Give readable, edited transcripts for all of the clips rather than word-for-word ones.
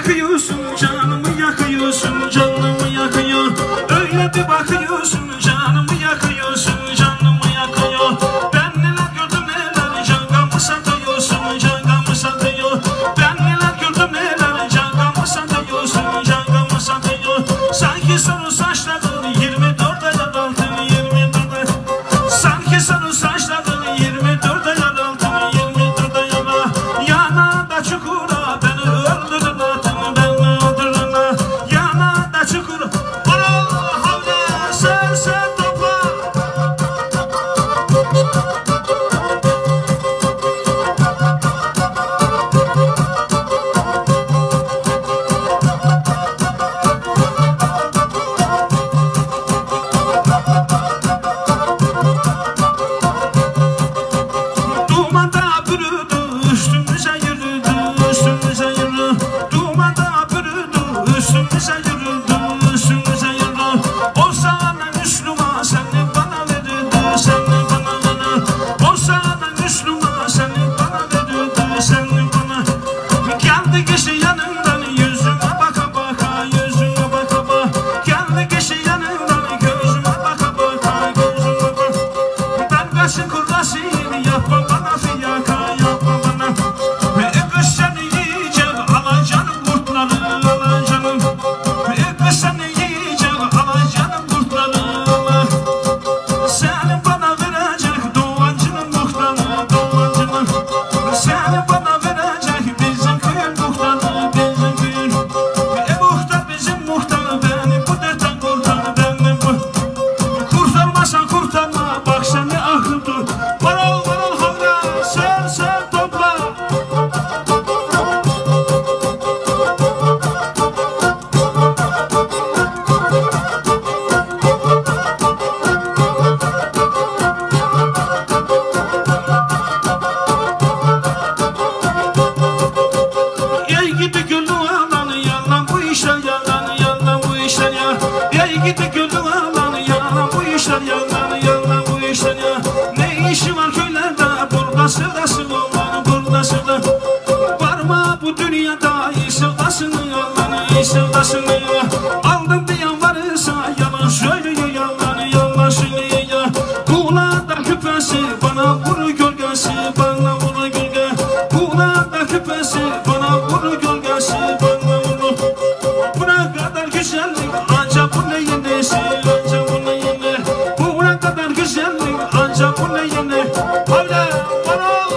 yakıyorsun, canımı yakıyorsun, canımı yakıyor. Öyle bir bakıyorsun, canımı yakıyorsun, canımı yakıyor. Ben neler gördüm neler, cangamı satıyorsun, cangamı satıyor. Ben neler gördüm neler, cangamı satıyorsun, cangamı satıyor. Sanki sarı saçların 24'e yaraldın, 24'e. Sanki sarı saçların 24'e yaraldın, 24'e yana. Yana da çukura beni öldürün atın, beni öldürün. Yana da çukura Allah havle sen sen topla. Dumanda bürüdü, üstümüze yürüdü, üstümüze yürü. Dumanda bürüdü, üstümüze yürüdü, üstümüze yürü. O sana Müslüman seni bana verirdi, seni bana verir. O sana Müslüman seni bana verirdi, seni bana. Geldi kişi yanından yüzüme baka baka, yüzüme baka baka. Geldi kişi yanından gözüme baka baka, gözüme baka. Ben kaşı kurlasıyım, yapma bana fiyaka, yapma bana. Kız seni yiyecek, alacanım kurtları, alacanım. Kız seni yiyecek, alacanım kurtları, ala. Seni bana verecek doğancının muhtarı, doğancının. Seni bana verecek bizim köyün muhtarı, bizim köyün. Muhtar bizim muhtarı, beni bu dertten kurtar, beni bu. Kurtarmasan kurtarma, bak seni ahırdı. Varal varal havla, sen sen topla. Ey gidi gülü alan, yalan bu işler, yalan, yalan bu işler ya. Ey gidi gülü alan, yalan bu işler, yalan, yalan bu işler ya. Ne işi var köylerde, burada sevdası olan, burada sevda. Var mı bu dünyada iyi sevdasını alan, iyi sevdasını ya. Aldım diyen varsa yalan söylüyor, yalan, yalan söylüyor ya. Kulağında küpesi bana vurur gölgesi, bana vurur gölge. Kulağında küpesi bana vurur gölgesi, bana vurur. Buna kadar güzellik ancak bu neyin nesi, ancak bu neyin ne. Buna kadar güzellik ancak bu neyin ne. Havle varal.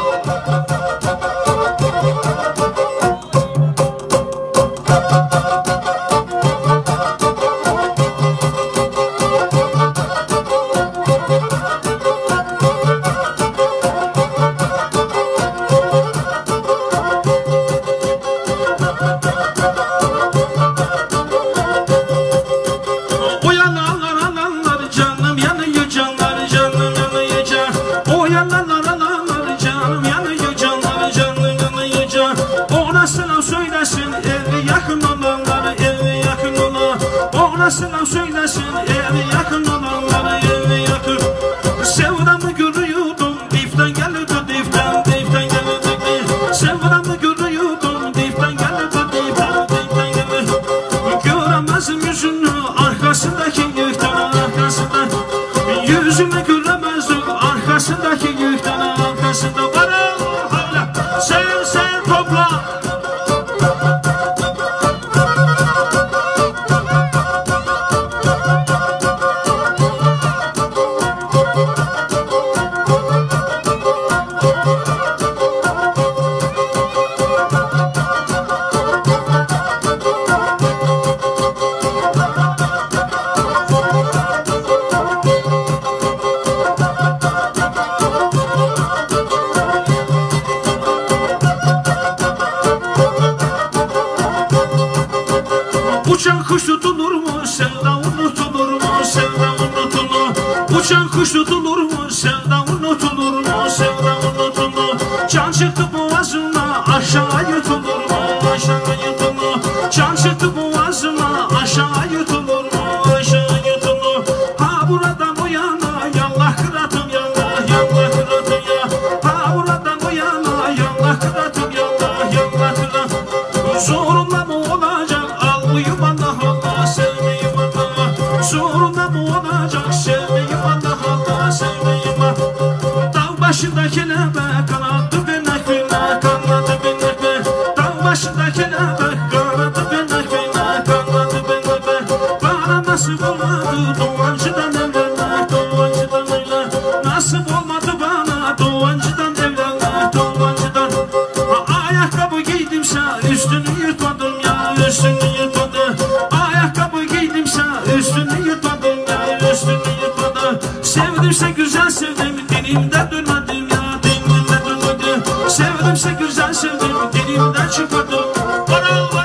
Uyananlar alanlar canım yanıyor canlar, canım yanıyor can. Uyananlar alanlar canım yanıyor canlar, canım yanıyor can. Ona selam söylesin evi yakın olanlar, evi yakın olan. Ona selam söylesin evi yakın olanlar, evi yakın. Sevdamı görüyordum diften gelirdi, diften, diften gelirdi. Sevdamı görüyordum diften gelirdi, diften, diften gelirdi. Göremezim yüzünü arkasındaki yükten, arkasında. Yüzümü göremezdim arkasındaki yükten, arkasında. Varal havla sen sen topla. Uçan kuş tutulur mu, sevda unutulur mu, sevda unutulur. Uçan kuş tutulur mu, sevda unutulur mu, sevda unutulur. Can çıktı boğazına, aşağı yutulur mu, aşağı yutulur. Can çıktı boğazına, aşağı yutulur mu, aşağı yutulur. Ha buradan o yana, yallah kıratım yallah, yallah kıratım ya. Ha buradan o yana, yallah kıratım yallah, yallah kıratım. Zorla mı ola güzel sevdim, elimden çıkmadı. Bana